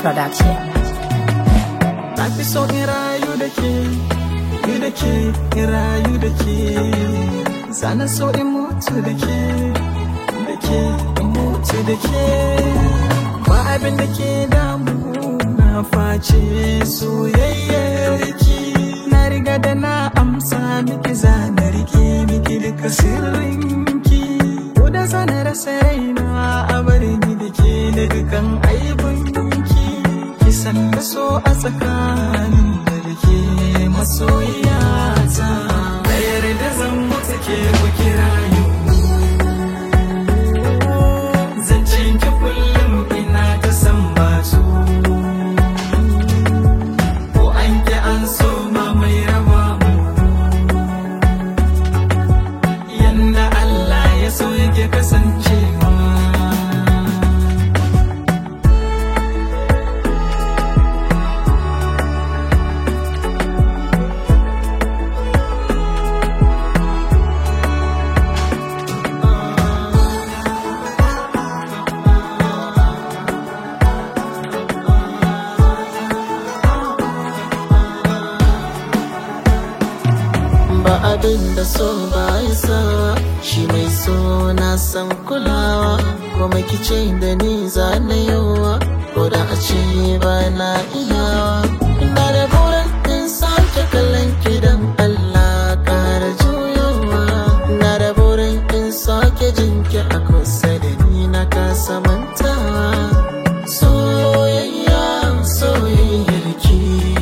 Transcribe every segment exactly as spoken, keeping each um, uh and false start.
Production. Na fi so in rayu da ke, yi da ke, in rayu da ke. Sana so in mutu da ke, da ke, in mutu da ke. Ba abin da ke damu na face soyayyar ki. Na riga da na amsa miki zana rike miki duka sirrinki. Ko da zana rasa raina a bari ni da ke da dukan aibinki. Kisan da so a tsakanin da ke masoyiyata. Da yarda zan mutu ke ku kira yau. Zancen ki kullum ina ta san batu. Ko an ki an so ma mai raba mu. Yanda Allah ya so yake kasancewa. Ba abin da so ba isa, shi mai so na san kulawa. Kuma kice da ni za na yawa, ko da a ce ba na iyawa. Ina da burin in sake kallon ki dan Allah kara juyowa. Ina da burin in sake jinki a kusa da ni na kasa mantawa. Soyayya, soyayyar ki,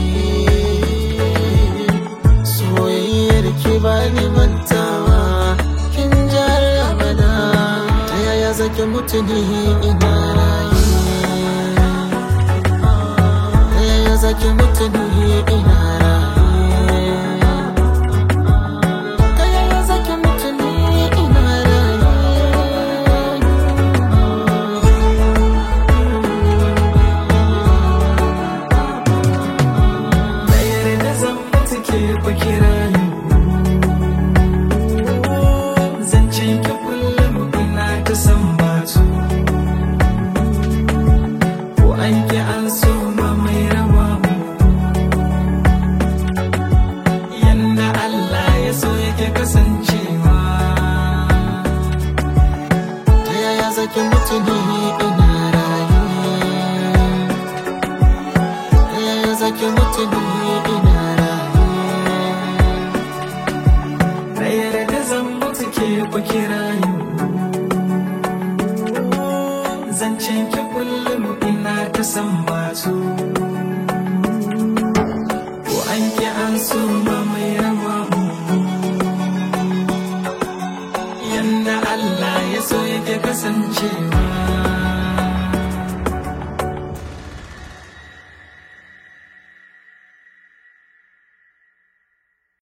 soyayyar ki ba ni mantawa. Kin jar abada, ta yaya zaki mutu ni ina raye? Ta yaya zaki mutu ni ina raye? Ta yaya zaki mutu ni ina raye? Da yarda zan mutu ke ku kira yau. Zancen ki kullum ina ta san batu. Ko an ki an so ma mai raba mu. Yanda Allah ya so yake kasancewa. Ta yaya zaki mutu ni ina raye? Ta yaya zaki mutu ni ina raye? Da yarda zan mutu ke ku kira yau. Zancen ki kullum ina ta san batu. Ko an ki an so ma mai raba mu. Yanda Allah ya so yake kasancewa.